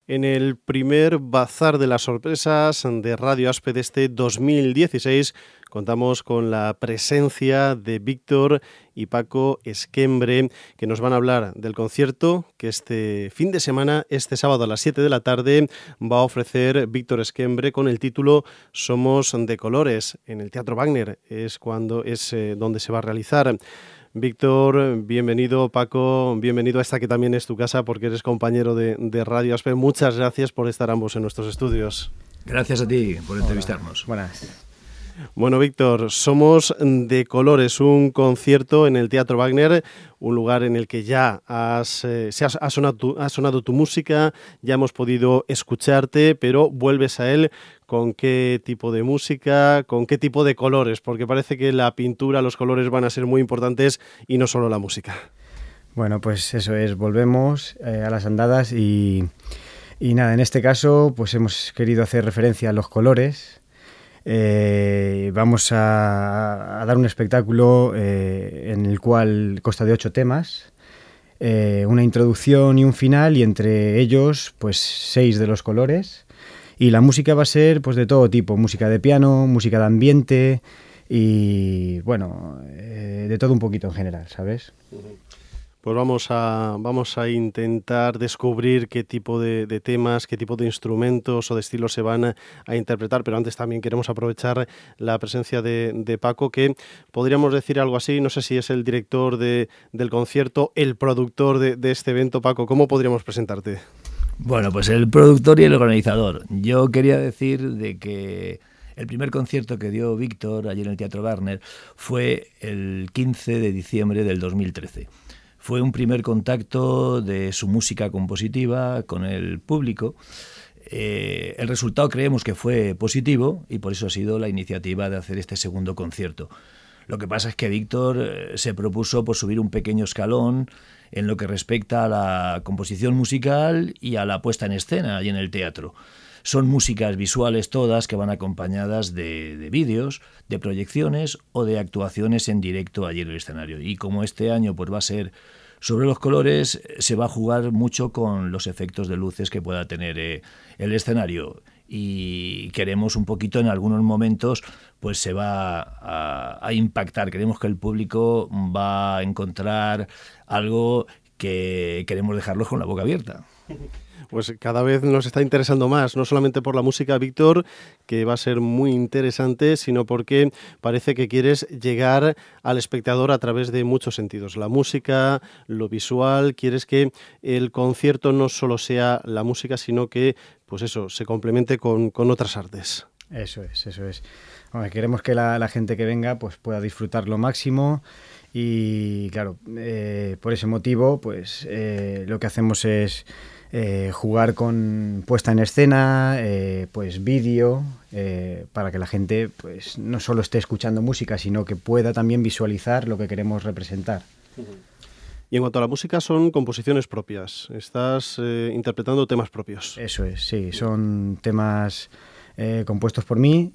En el primer Bazar de las Sorpresas de Radio Aspe de este 2016 contamos con la presencia de Víctor y Paco Esquembre, que nos van a hablar del concierto que este fin de semana, este sábado a las 7 de la tarde, va a ofrecer Víctor Esquembre con el título Somos de Colores, en el Teatro Wagner. Es donde se va a realizar. Víctor, bienvenido. Paco, bienvenido a esta que también es tu casa porque eres compañero de Radio Aspe. Muchas gracias por estar ambos en nuestros estudios. Gracias a ti por entrevistarnos. Buenas. Bueno, Víctor, Somos de Colores, un concierto en el Teatro Wagner, un lugar en el que ya ha sonado tu música, ya hemos podido escucharte, pero vuelves a él con qué tipo de música, con qué tipo de colores, porque parece que la pintura, los colores van a ser muy importantes y no solo la música. Bueno, pues eso es, volvemos a las andadas y nada, en este caso pues hemos querido hacer referencia a los colores. Vamos a dar un espectáculo en el cual consta de 8 temas, una introducción y un final, y entre ellos pues 6 de los colores, y la música va a ser pues de todo tipo, música de piano, música de ambiente y bueno, de todo un poquito en general, ¿sabes? Pues vamos a intentar descubrir qué tipo de temas, qué tipo de instrumentos o de estilos se van a interpretar, pero antes también queremos aprovechar la presencia de Paco, que podríamos decir algo así, no sé si es el director del concierto, el productor de este evento. Paco, ¿cómo podríamos presentarte? Bueno, pues el productor y el organizador. Yo quería decir de que el primer concierto que dio Víctor allí en el Teatro Wagner fue el 15 de diciembre del 2013. Fue un primer contacto de su música compositiva con el público. El resultado creemos que fue positivo y por eso ha sido la iniciativa de hacer este segundo concierto. Lo que pasa es que Víctor se propuso por subir un pequeño escalón en lo que respecta a la composición musical y a la puesta en escena allí en el teatro. Son músicas visuales todas que van acompañadas de vídeos, de proyecciones o de actuaciones en directo allí en el escenario. Y como este año pues va a ser sobre los colores, se va a jugar mucho con los efectos de luces que pueda tener el escenario. Y queremos un poquito en algunos momentos pues se va a impactar. Queremos que el público va a encontrar algo que queremos dejarlos con la boca abierta. Pues cada vez nos está interesando más, no solamente por la música, Víctor, que va a ser muy interesante, sino porque parece que quieres llegar al espectador a través de muchos sentidos. La música, lo visual, quieres que el concierto no solo sea la música, sino que, pues eso, se complemente con otras artes. Eso es. Bueno, queremos que la gente que venga pues pueda disfrutar lo máximo y, claro, por ese motivo, pues lo que hacemos es jugar con puesta en escena, pues vídeo, para que la gente pues no solo esté escuchando música, sino que pueda también visualizar lo que queremos representar. Y en cuanto a la música, son composiciones propias. Estás interpretando temas propios. Eso es, sí, son temas compuestos por mí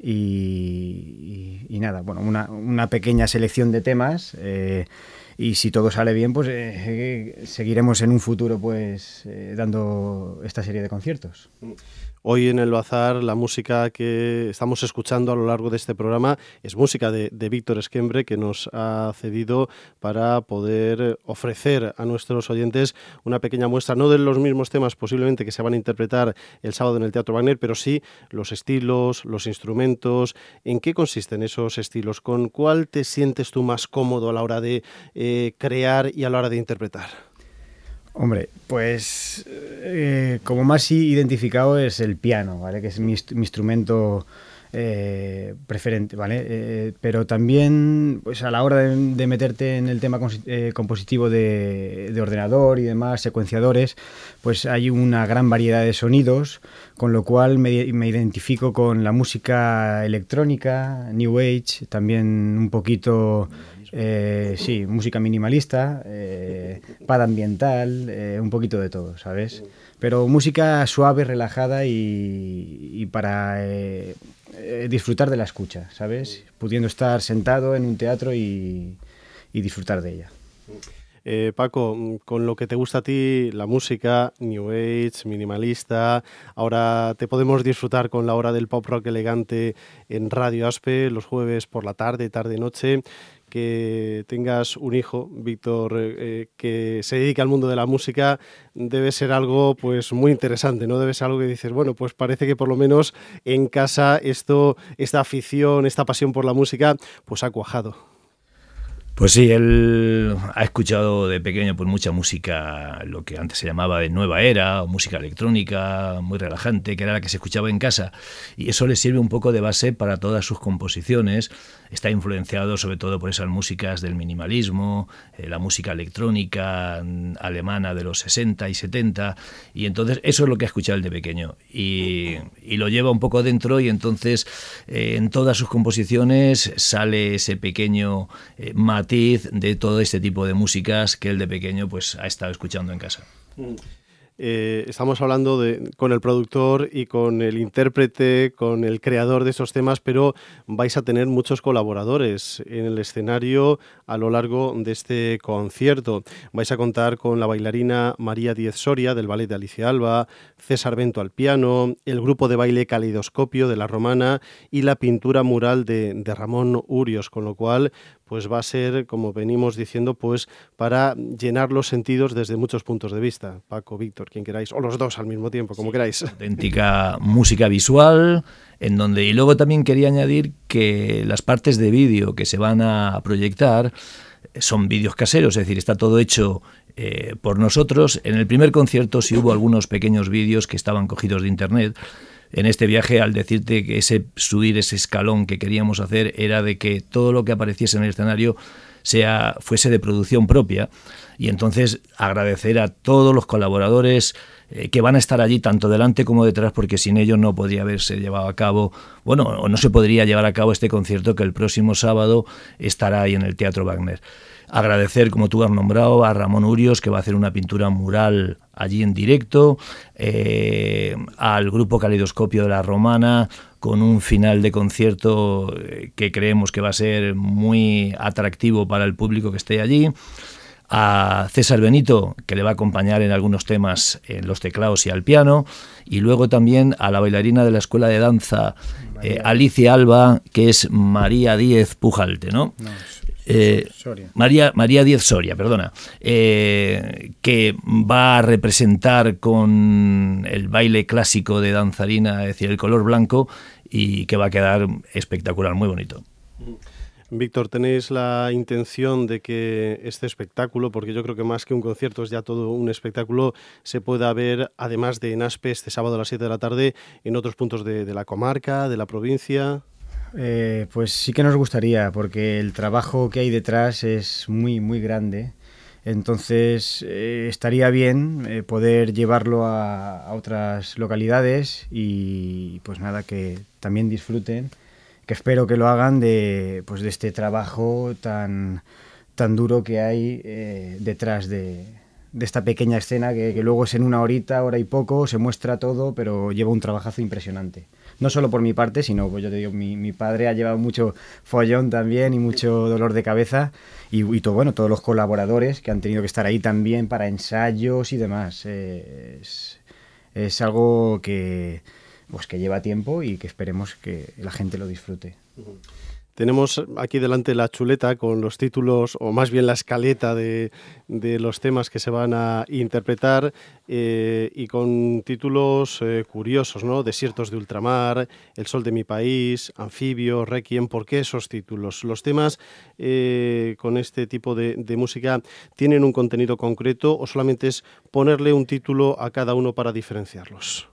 y nada, bueno, una pequeña selección de temas. Y si todo sale bien, pues seguiremos en un futuro pues dando esta serie de conciertos. Hoy en el Bazar la música que estamos escuchando a lo largo de este programa es música de Víctor Esquembre, que nos ha cedido para poder ofrecer a nuestros oyentes una pequeña muestra, no de los mismos temas posiblemente que se van a interpretar el sábado en el Teatro Wagner, pero sí los estilos, los instrumentos. ¿En qué consisten esos estilos? ¿Con cuál te sientes tú más cómodo a la hora de crear y a la hora de interpretar? Hombre, pues como más identificado es el piano, ¿vale? Que es mi instrumento preferente, ¿vale? Pero también pues a la hora de meterte en el tema compositivo de ordenador y demás, secuenciadores, pues hay una gran variedad de sonidos, con lo cual me identifico con la música electrónica, New Age, también un poquito... sí, música minimalista, pad ambiental, un poquito de todo, ¿sabes? Pero música suave, relajada y para disfrutar de la escucha, ¿sabes? Pudiendo estar sentado en un teatro y disfrutar de ella. Paco, con lo que te gusta a ti, la música, New Age, minimalista, ahora te podemos disfrutar con la hora del pop rock elegante en Radio Aspe, los jueves por la tarde, tarde-noche. Que tengas un hijo, Víctor, que se dedique al mundo de la música, debe ser algo pues muy interesante, ¿no? Debe ser algo que dices, bueno, pues parece que por lo menos en casa esta afición, esta pasión por la música, pues ha cuajado. Pues sí, él ha escuchado de pequeño pues mucha música, lo que antes se llamaba de nueva era, o música electrónica, muy relajante, que era la que se escuchaba en casa, y eso le sirve un poco de base para todas sus composiciones. Está influenciado sobre todo por esas músicas del minimalismo, la música electrónica alemana de los 60 y 70, y entonces eso es lo que ha escuchado él de pequeño, y lo lleva un poco dentro, y entonces en todas sus composiciones sale ese pequeño matiz de todo este tipo de músicas que él de pequeño pues ha estado escuchando en casa. Estamos hablando con el productor y con el intérprete, con el creador de esos temas, pero vais a tener muchos colaboradores en el escenario a lo largo de este concierto. Vais a contar con la bailarina María Díez Soria del ballet de Alicia Alba, César Bento al piano, el grupo de baile Caleidoscopio de La Romana y la pintura mural de Ramón Urios, con lo cual pues va a ser, como venimos diciendo, pues para llenar los sentidos desde muchos puntos de vista. Paco, Víctor, quien queráis, o los dos al mismo tiempo, como queráis. Auténtica música visual, en donde, y luego también quería añadir que las partes de vídeo que se van a proyectar son vídeos caseros, es decir, está todo hecho por nosotros. En el primer concierto sí hubo algunos pequeños vídeos que estaban cogidos de internet. En este viaje, al decirte que subir ese escalón que queríamos hacer era de que todo lo que apareciese en el escenario fuese de producción propia, y entonces agradecer a todos los colaboradores que van a estar allí tanto delante como detrás, porque sin ellos no podría haberse llevado a cabo, bueno, o no se podría llevar a cabo este concierto que el próximo sábado estará ahí en el Teatro Wagner. Agradecer, como tú has nombrado, a Ramón Urios, que va a hacer una pintura mural allí en directo, al grupo Caleidoscopio de La Romana, con un final de concierto que creemos que va a ser muy atractivo para el público que esté allí, a César Benito, que le va a acompañar en algunos temas en los teclados y al piano, y luego también a la bailarina de la Escuela de Danza Alicia Alba, que es María Díez Pujalte, ¿no? María Díez Soria, perdona, que va a representar con el baile clásico de danzarina, es decir, el color blanco, y que va a quedar espectacular, muy bonito. Víctor, ¿tenéis la intención de que este espectáculo, porque yo creo que más que un concierto es ya todo un espectáculo, se pueda ver, además de en Aspe, este sábado a las 7 de la tarde, en otros puntos de la comarca, de la provincia? Pues sí que nos gustaría, porque el trabajo que hay detrás es muy, muy grande. Entonces estaría bien poder llevarlo a otras localidades y pues nada, que también disfruten, que espero que lo hagan de este trabajo tan duro que hay detrás de esta pequeña escena que luego es en una hora y poco, se muestra todo, pero lleva un trabajazo impresionante. No solo por mi parte, sino, pues yo te digo, mi padre ha llevado mucho follón también y mucho dolor de cabeza, y todos los colaboradores que han tenido que estar ahí también para ensayos y demás. Es algo que lleva tiempo y que esperemos que la gente lo disfrute. Tenemos aquí delante la chuleta con los títulos, o más bien la escaleta de los temas que se van a interpretar, y con títulos curiosos, ¿no? Desiertos de ultramar, El sol de mi país, Anfibio, Requiem. ¿Por qué esos títulos? ¿Los temas con este tipo de música tienen un contenido concreto o solamente es ponerle un título a cada uno para diferenciarlos?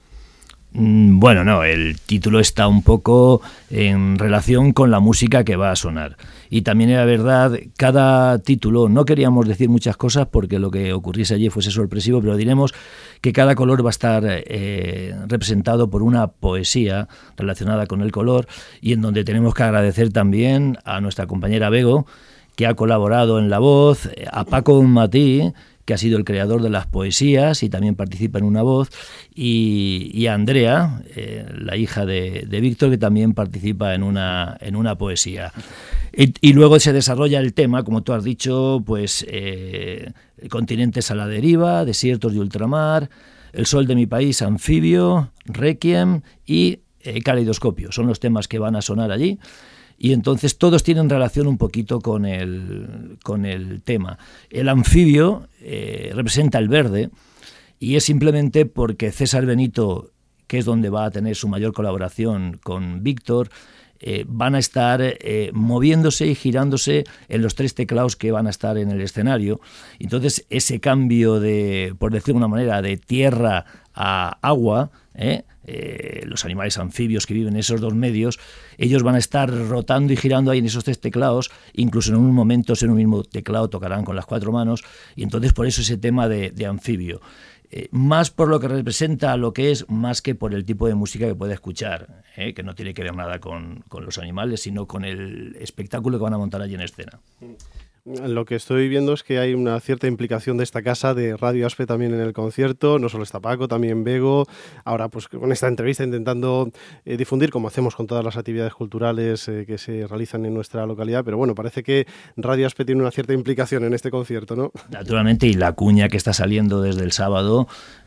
Bueno, no, el título está un poco en relación con la música que va a sonar. Y también era verdad, cada título, no queríamos decir muchas cosas porque lo que ocurriese allí fuese sorpresivo, pero diremos que cada color va a estar representado por una poesía relacionada con el color, y en donde tenemos que agradecer también a nuestra compañera Bego, que ha colaborado en la voz, a Paco Matí, que ha sido el creador de las poesías y también participa en una voz, y a Andrea, la hija de Víctor, que también participa en una poesía. Y luego se desarrolla el tema, como tú has dicho, pues continentes a la deriva, desiertos de ultramar, el sol de mi país, anfibio, requiem y caleidoscopio. Son los temas que van a sonar allí. Y entonces todos tienen relación un poquito con el tema. El anfibio representa el verde, y es simplemente porque César Benito, que es donde va a tener su mayor colaboración con Víctor, van a estar moviéndose y girándose en los 3 teclados que van a estar en el escenario. Entonces ese cambio de, por decirlo de una manera, de tierra a agua, los animales anfibios que viven en esos 2 medios, ellos van a estar rotando y girando ahí en esos 3 teclados, incluso en un momento en un mismo teclado tocarán con las 4 manos, y entonces por eso ese tema de anfibio. Más por lo que representa lo que es, más que por el tipo de música que puede escuchar, que no tiene que ver nada con los animales, sino con el espectáculo que van a montar allí en escena. Lo que estoy viendo es que hay una cierta implicación de esta casa, de Radio Aspe, también en el concierto. No solo está Paco, también Bego. Ahora, pues con esta entrevista intentando difundir, como hacemos con todas las actividades culturales que se realizan en nuestra localidad. Pero bueno, parece que Radio Aspe tiene una cierta implicación en este concierto, ¿no? Naturalmente, y la cuña que está saliendo desde el sábado,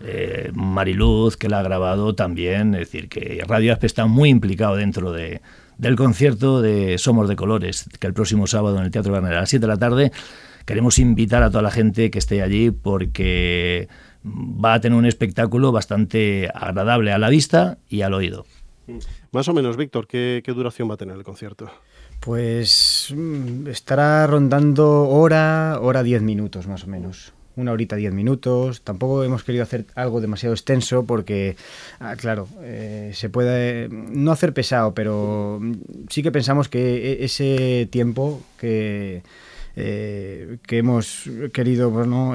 Mariluz, que la ha grabado también. Es decir, que Radio Aspe está muy implicado dentro del concierto de Somos de Colores, que el próximo sábado en el Teatro Barnera a las 7 de la tarde queremos invitar a toda la gente que esté allí, porque va a tener un espectáculo bastante agradable a la vista y al oído. Más o menos, Víctor, ¿qué duración va a tener el concierto? Pues estará rondando hora 10 minutos más o menos. 1 horita 10 minutos. Tampoco hemos querido hacer algo demasiado extenso porque, claro, se puede no hacer pesado, pero sí que pensamos que ese tiempo que hemos querido, bueno,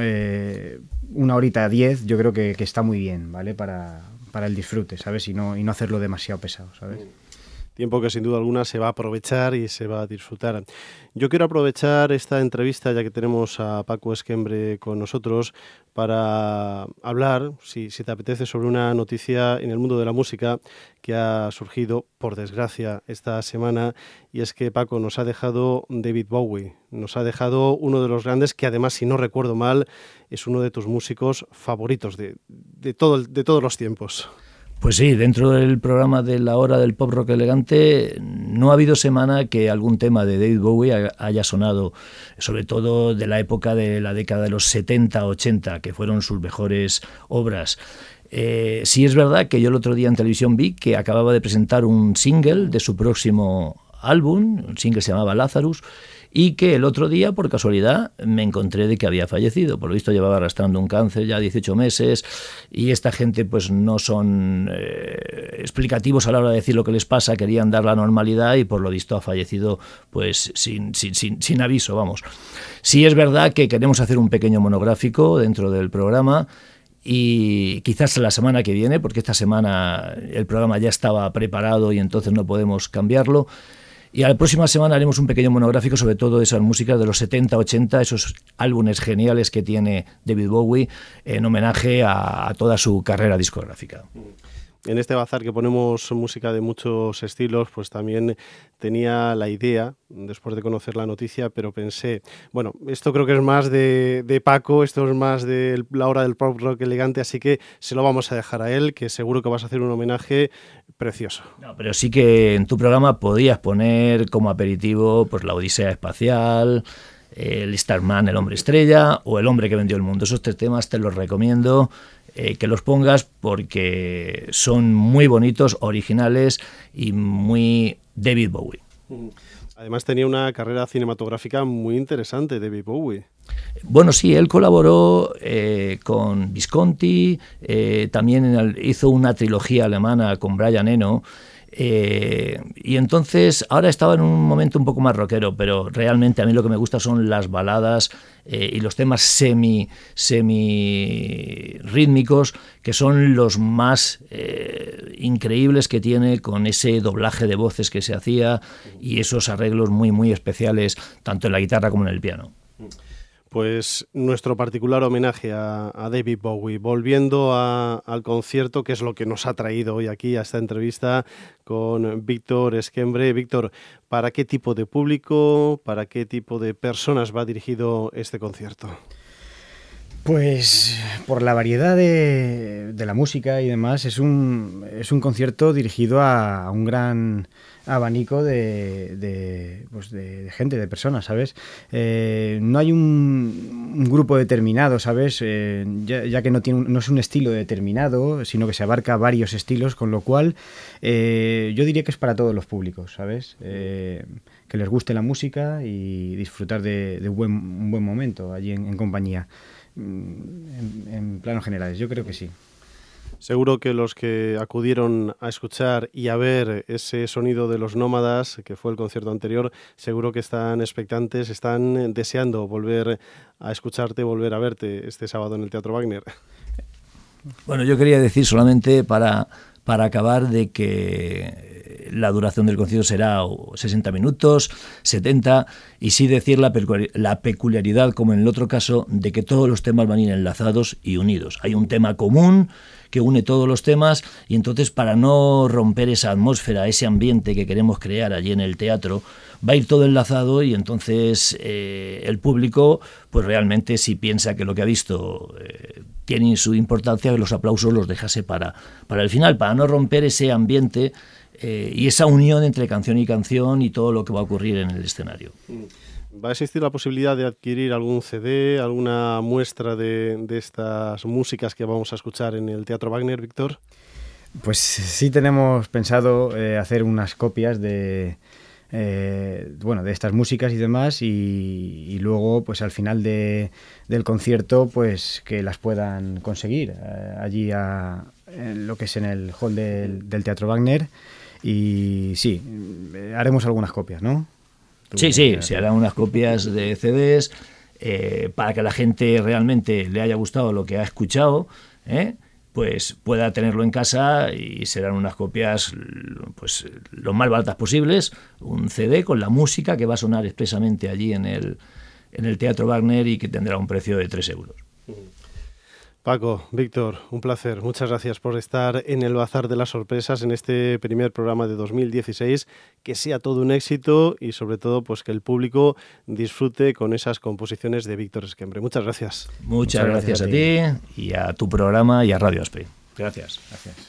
1 horita 10, yo creo que está muy bien, ¿vale? Para el disfrute, ¿sabes? Y no hacerlo demasiado pesado, ¿sabes? Tiempo que sin duda alguna se va a aprovechar y se va a disfrutar. Yo quiero aprovechar esta entrevista, ya que tenemos a Paco Esquembre con nosotros, para hablar, si te apetece, sobre una noticia en el mundo de la música que ha surgido, por desgracia, esta semana, y es que Paco nos ha dejado David Bowie, nos ha dejado uno de los grandes que, además, si no recuerdo mal, es uno de tus músicos favoritos de todos los tiempos. Pues sí, dentro del programa de la hora del pop rock elegante no ha habido semana que algún tema de David Bowie haya sonado, sobre todo de la época de la década de los 70-80, que fueron sus mejores obras. Sí es verdad que yo el otro día en televisión vi que acababa de presentar un single de su próximo álbum, un single que se llamaba Lazarus, y que el otro día, por casualidad, me encontré de que había fallecido. Por lo visto llevaba arrastrando un cáncer ya 18 meses, y esta gente pues no son explicativos a la hora de decir lo que les pasa, querían dar la normalidad y por lo visto ha fallecido pues sin aviso, vamos. Sí es verdad que queremos hacer un pequeño monográfico dentro del programa, y quizás la semana que viene, porque esta semana el programa ya estaba preparado y entonces no podemos cambiarlo. Y a la próxima semana haremos un pequeño monográfico sobre todo esas músicas de los 70-80, esos álbumes geniales que tiene David Bowie en homenaje a toda su carrera discográfica. En este bazar que ponemos música de muchos estilos, pues también tenía la idea, después de conocer la noticia, pero pensé, bueno, esto creo que es más de Paco, esto es más de la hora del pop rock elegante, así que se lo vamos a dejar a él, que seguro que vas a hacer un homenaje precioso. No, pero sí que en tu programa podías poner como aperitivo pues la Odisea Espacial, el Starman, el hombre estrella, o el hombre que vendió el mundo. Esos 3 temas te los recomiendo que los pongas porque son muy bonitos, originales y muy David Bowie. Además tenía una carrera cinematográfica muy interesante, David Bowie. Bueno, sí, él colaboró con Visconti, también hizo una trilogía alemana con Brian Eno, y entonces ahora estaba en un momento un poco más rockero, pero realmente a mí lo que me gusta son las baladas y los temas semi rítmicos, que son los más increíbles que tiene, con ese doblaje de voces que se hacía y esos arreglos muy especiales tanto en la guitarra como en el piano. Pues nuestro particular homenaje a David Bowie, volviendo al concierto, que es lo que nos ha traído hoy aquí a esta entrevista con Víctor Esquembre. Víctor, ¿para qué tipo de público, para qué tipo de personas va dirigido este concierto? Pues por la variedad de la música y demás, es un concierto dirigido a un gran abanico de gente, de personas, ¿sabes? No hay un grupo determinado, ¿sabes? Ya que no es un estilo determinado, sino que se abarca varios estilos, con lo cual yo diría que es para todos los públicos, ¿sabes? Que les guste la música y disfrutar de un buen momento allí en compañía. En planos generales, yo creo que sí. Seguro que los que acudieron a escuchar y a ver ese sonido de los Nómadas, que fue el concierto anterior, seguro que están expectantes, están deseando volver a escucharte, volver a verte este sábado en el Teatro Wagner. Bueno, yo quería decir solamente para acabar de que la duración del concierto será 60 minutos, 70, y sí decir la peculiaridad, como en el otro caso, de que todos los temas van a ir enlazados y unidos. Hay un tema común que une todos los temas, y entonces, para no romper esa atmósfera, ese ambiente que queremos crear allí en el teatro, va a ir todo enlazado, y entonces el público, pues realmente, si piensa que lo que ha visto tiene su importancia, los aplausos los dejase para el final, para no romper ese ambiente y esa unión entre canción y todo lo que va a ocurrir en el escenario. ¿Va a existir la posibilidad de adquirir algún CD, alguna muestra de estas músicas que vamos a escuchar en el Teatro Wagner, Víctor? Pues sí, tenemos pensado hacer unas copias de estas músicas y demás, y luego, pues al final del concierto, pues que las puedan conseguir allí en lo que es en el hall del Teatro Wagner. Y sí, haremos algunas copias, ¿no? Sí, se harán unas copias de CDs para que la gente realmente le haya gustado lo que ha escuchado, pues pueda tenerlo en casa, y serán unas copias pues lo más baratas posibles, un CD con la música que va a sonar expresamente allí en el Teatro Wagner, y que tendrá un precio de 3 euros. Paco, Víctor, un placer. Muchas gracias por estar en el Bazar de las Sorpresas en este primer programa de 2016. Que sea todo un éxito y, sobre todo, pues que el público disfrute con esas composiciones de Víctor Esquembre. Muchas gracias. Muchas gracias a ti y a tu programa y a Radio Aspe. Gracias.